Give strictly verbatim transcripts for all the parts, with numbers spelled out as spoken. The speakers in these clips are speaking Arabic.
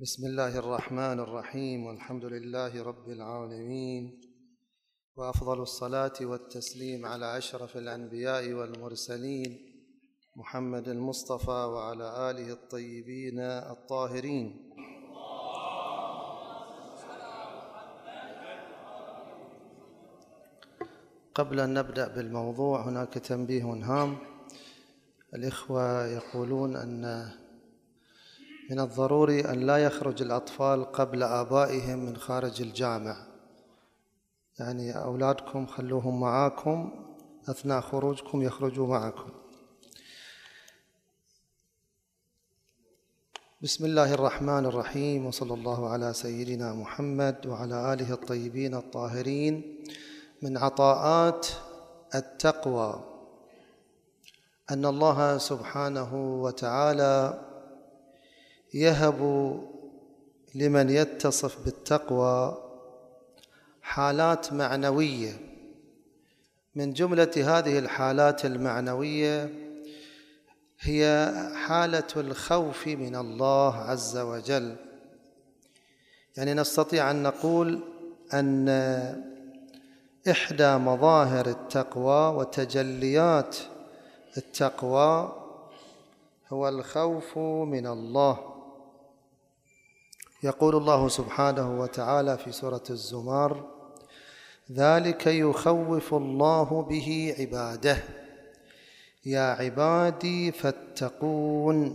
بسم الله الرحمن الرحيم، والحمد لله رب العالمين، وأفضل الصلاة والتسليم على أشرف الأنبياء والمرسلين محمد المصطفى وعلى آله الطيبين الطاهرين. قبل أن نبدأ بالموضوع هناك تنبيه هام. الإخوة يقولون أن من الضروري أن لا يخرج الأطفال قبل آبائهم من خارج الجامع، يعني أولادكم خلوهم معاكم أثناء خروجكم يخرجوا معكم. بسم الله الرحمن الرحيم، وصلى الله على سيدنا محمد وعلى آله الطيبين الطاهرين. من عطاءات التقوى أن الله سبحانه وتعالى يهب لمن يتصف بالتقوى حالات معنوية. من جملة هذه الحالات المعنوية هي حالة الخوف من الله عز وجل. يعني نستطيع أن نقول أن إحدى مظاهر التقوى وتجليات التقوى هو الخوف من الله. يقول الله سبحانه وتعالى في سورة الزمر: ذلك يخوف الله به عباده يا عبادي فاتقون.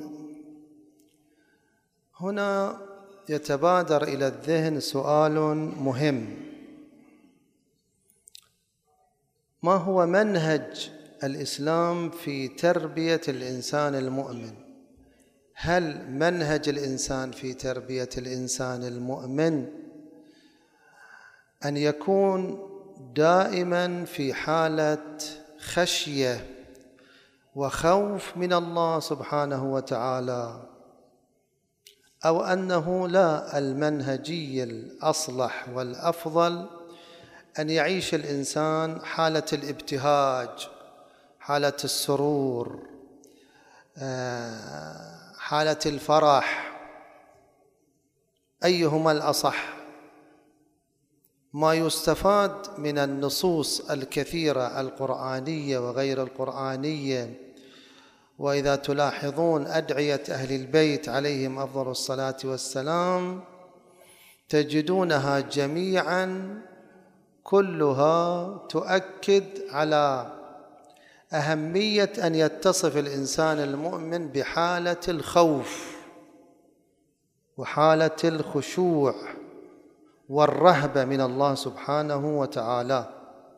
هنا يتبادر إلى الذهن سؤال مهم: ما هو منهج الإسلام في تربية الإنسان المؤمن؟ هل منهج الإنسان في تربية الإنسان المؤمن أن يكون دائما في حالة خشية وخوف من الله سبحانه وتعالى، أو أنه لا، المنهجي الأصلح والأفضل أن يعيش الإنسان حالة الابتهاج، حالة السرور، حالة الفرح؟ أيهما الأصح؟ ما يستفاد من النصوص الكثيرة القرآنية وغير القرآنية، وإذا تلاحظون أدعية أهل البيت عليهم أفضل الصلاة والسلام تجدونها جميعا كلها تؤكد على أهمية أن يتصف الإنسان المؤمن بحالة الخوف وحالة الخشوع والرهبة من الله سبحانه وتعالى.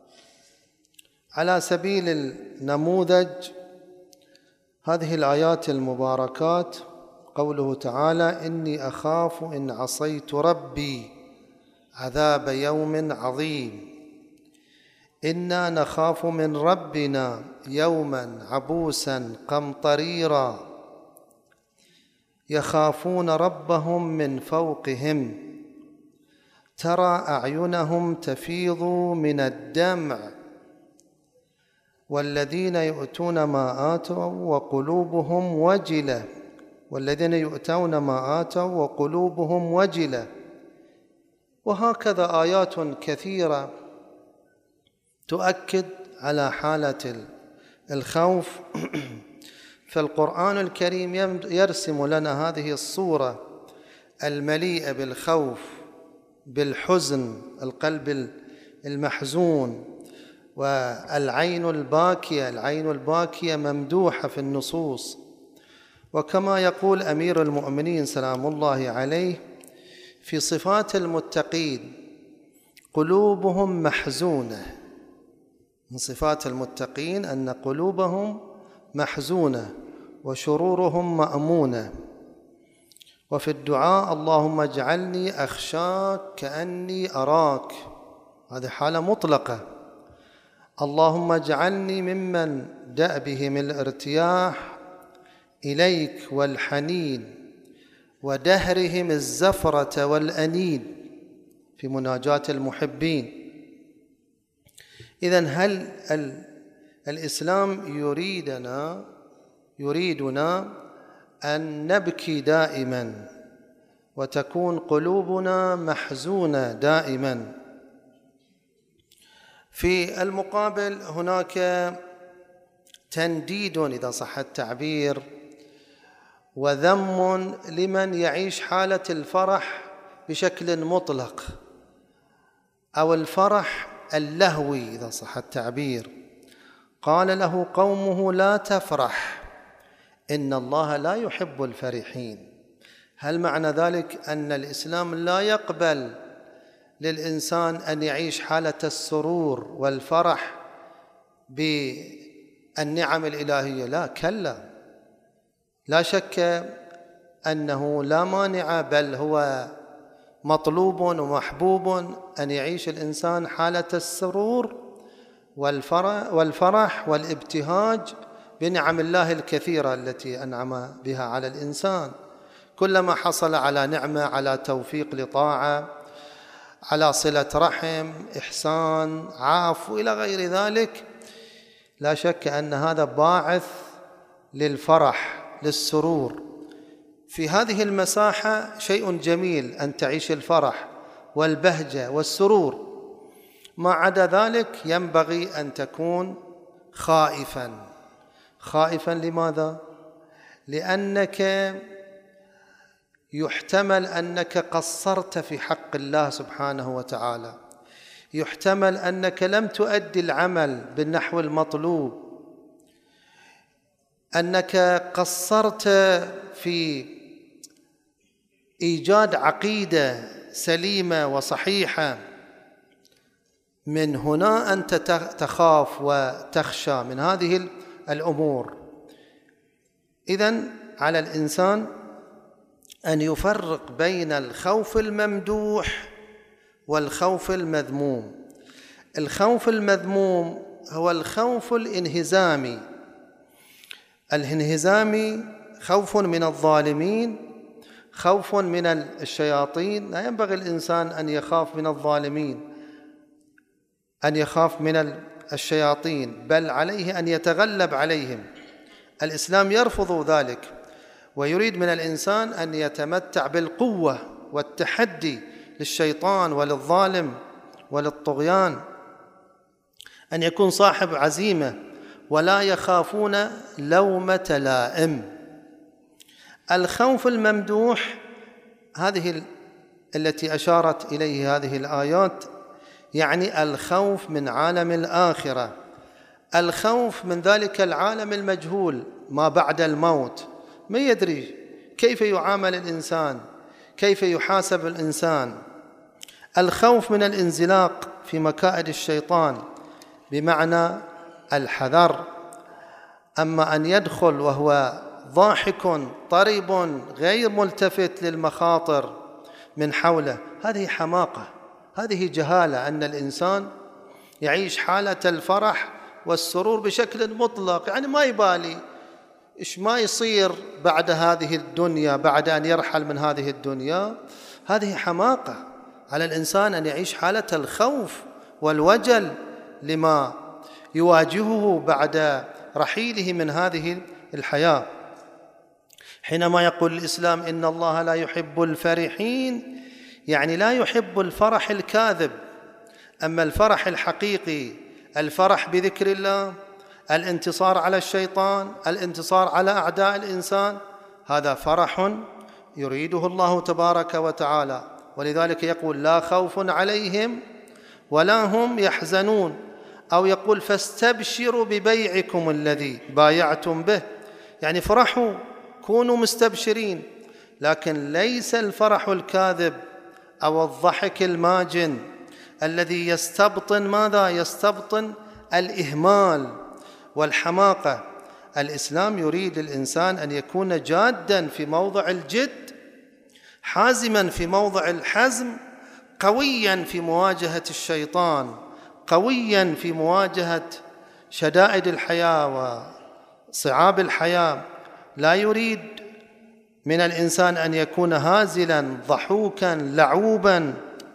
على سبيل النموذج هذه الآيات المباركات قوله تعالى: إني أخاف إن عصيت ربي عذاب يوم عظيم. إنا نخاف من ربنا يوما عبوسا قمطريرا يخافون ربهم من فوقهم ترى أعينهم تفيض من الدمع والذين يؤتون ما آتوا وقلوبهم وجلة والذين يؤتون ما آتوا وقلوبهم وجلة. وهكذا آيات كثيرة تؤكد على حالة الخوف. فالقرآن الكريم يرسم لنا هذه الصورة المليئة بالخوف، بالحزن، القلب المحزون، والعين الباكية. العين الباكية ممدوحة في النصوص. وكما يقول أمير المؤمنين سلام الله عليه في صفات المتقين: قلوبهم محزونة. من صفات المتقين أن قلوبهم محزونة وشرورهم مأمونة. وفي الدعاء: اللهم اجعلني أخشاك كأني أراك، هذه حالة مطلقة. اللهم اجعلني ممن دأبهم الارتياح إليك والحنين ودهرهم الزفرة والأنين، في مناجاة المحبين. إذن هل الإسلام يريدنا يريدنا أن نبكي دائما وتكون قلوبنا محزونة دائما. في المقابل هناك تنديد إذا صح التعبير وذم لمن يعيش حالة الفرح بشكل مطلق، أو الفرح اللهوي إذا صح التعبير. قال له قومه: لا تفرح إن الله لا يحب الفرحين. هل معنى ذلك أن الإسلام لا يقبل للإنسان أن يعيش حالة السرور والفرح بالنعم الإلهية؟ لا، كلا، لا شك أنه لا مانع، بل هو مطلوب ومحبوب أن يعيش الإنسان حالة السرور والفرح والابتهاج بنعم الله الكثيرة التي أنعم بها على الإنسان. كلما حصل على نعمة، على توفيق لطاعة، على صلة رحم، إحسان، عفو إلى غير ذلك، لا شك أن هذا باعث للفرح، للسرور. في هذه المساحة شيء جميل أن تعيش الفرح والبهجة والسرور. ما عدا ذلك ينبغي أن تكون خائفاً. خائفاً لماذا؟ لأنك يحتمل أنك قصرت في حق الله سبحانه وتعالى، يحتمل أنك لم تؤدي العمل بالنحو المطلوب، أنك قصرت في إيجاد عقيدة سليمة وصحيحة. من هنا أنت تخاف وتخشى من هذه الأمور. إذن على الإنسان أن يفرق بين الخوف الممدوح والخوف المذموم. الخوف المذموم هو الخوف الانهزامي. الانهزامي خوف من الظالمين، خوف من الشياطين. لا ينبغي الإنسان أن يخاف من الظالمين، أن يخاف من الشياطين، بل عليه أن يتغلب عليهم. الإسلام يرفض ذلك ويريد من الإنسان أن يتمتع بالقوة والتحدي للشيطان وللظالم وللطغيان، أن يكون صاحب عزيمة ولا يخافون لومة لائم. الخوف الممدوح هذه التي أشارت إليه هذه الآيات، يعني الخوف من عالم الآخرة، الخوف من ذلك العالم المجهول ما بعد الموت. ما يدري كيف يعامل الإنسان، كيف يحاسب الإنسان. الخوف من الانزلاق في مكائد الشيطان بمعنى الحذر. أما أن يدخل وهو ضاحك طريب غير ملتفت للمخاطر من حوله، هذه حماقة، هذه جهالة. أن الإنسان يعيش حالة الفرح والسرور بشكل مطلق، يعني ما يبالي إيش ما يصير بعد هذه الدنيا، بعد أن يرحل من هذه الدنيا. هذه حماقة على الإنسان أن يعيش حالة الخوف والوجل لما يواجهه بعد رحيله من هذه الحياة. حينما يقول الإسلام إن الله لا يحب الفرحين، يعني لا يحب الفرح الكاذب. أما الفرح الحقيقي، الفرح بذكر الله، الانتصار على الشيطان، الانتصار على أعداء الإنسان، هذا فرح يريده الله تبارك وتعالى. ولذلك يقول لا خوف عليهم ولا هم يحزنون، أو يقول فاستبشروا ببيعكم الذي بايعتم به، يعني فرحوا، كونوا مستبشرين. لكن ليس الفرح الكاذب أو الضحك الماجن الذي يستبطن ماذا؟ يستبطن الإهمال والحماقة. الإسلام يريد الإنسان أن يكون جاداً في موضع الجد، حازماً في موضع الحزم، قوياً في مواجهة الشيطان، قوياً في مواجهة شدائد الحياة وصعاب الحياة. لا يريد من الإنسان أن يكون هازلاً ضحوكاً لعوباً.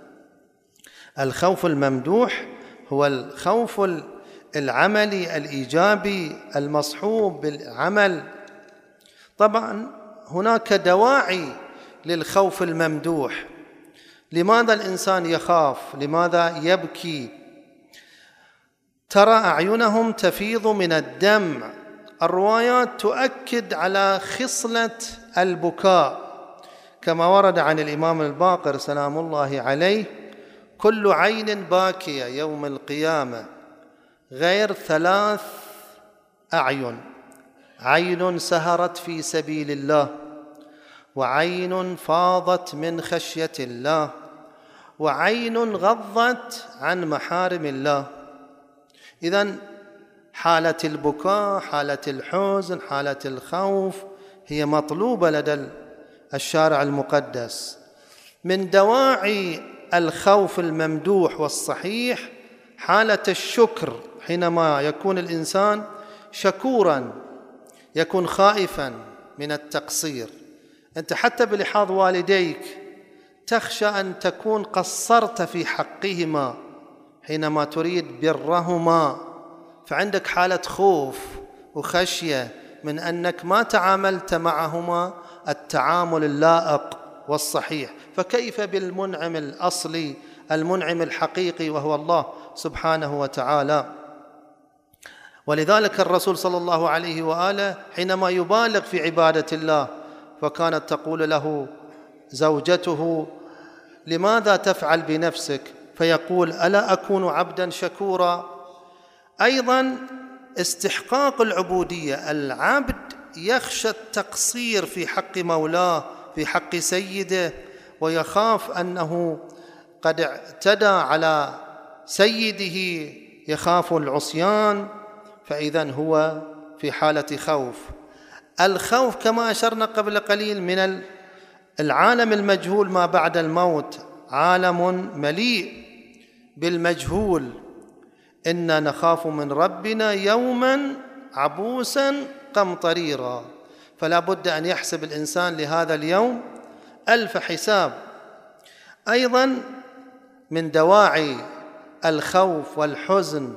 الخوف الممدوح هو الخوف العملي الإيجابي المصحوب بالعمل. طبعاً هناك دواعي للخوف الممدوح. لماذا الإنسان يخاف؟ لماذا يبكي؟ ترى أعينهم تفيض من الدمع. الروايات تؤكد على خصلة البكاء كما ورد عن الإمام الباقر سلام الله عليه: كل عين باكية يوم القيامة غير ثلاث أعين: عين سهرت في سبيل الله، وعين فاضت من خشية الله، وعين غضت عن محارم الله. إذن حالة البكاء، حالة الحزن، حالة الخوف هي مطلوبة لدى الشارع المقدس. من دواعي الخوف الممدوح والصحيح حالة الشكر، حينما يكون الإنسان شكوراً يكون خائفاً من التقصير. أنت حتى بلحاظ والديك تخشى أن تكون قصرت في حقهما حينما تريد برهما، فعندك حالة خوف وخشية من أنك ما تعاملت معهما التعامل اللائق والصحيح، فكيف بالمنعم الأصلي المنعم الحقيقي وهو الله سبحانه وتعالى. ولذلك الرسول صلى الله عليه وآله حينما يبالغ في عبادة الله فكانت تقول له زوجته: لماذا تفعل بنفسك؟ فيقول: ألا أكون عبدا شكورا؟ أيضا استحقاق العبودية، العبد يخشى التقصير في حق مولاه، في حق سيده، ويخاف أنه قد اعتدى على سيده، يخاف العصيان، فإذن هو في حالة خوف. الخوف كما أشرنا قبل قليل من العالم المجهول ما بعد الموت، عالم مليء بالمجهول. إنا نخاف من ربنا يوما عبوسا قمطريرا، فلا بد أن يحسب الإنسان لهذا اليوم ألف حساب. أيضا من دواعي الخوف والحزن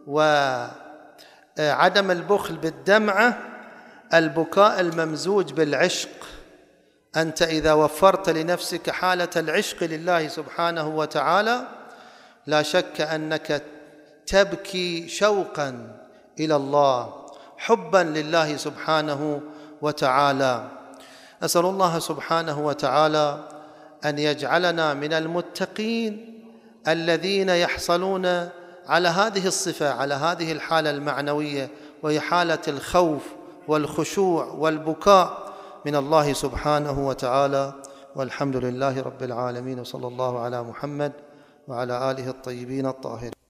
وعدم البخل بالدمعة البكاء الممزوج بالعشق. أنت إذا وفرت لنفسك حالة العشق لله سبحانه وتعالى لا شك أنك تبكي شوقا إلى الله، حبا لله سبحانه وتعالى. أسأل الله سبحانه وتعالى أن يجعلنا من المتقين الذين يحصلون على هذه الصفة، على هذه الحالة المعنوية، وهي حالة الخوف والخشوع والبكاء من الله سبحانه وتعالى. والحمد لله رب العالمين، وصلى الله على محمد وعلى آله الطيبين الطاهرين.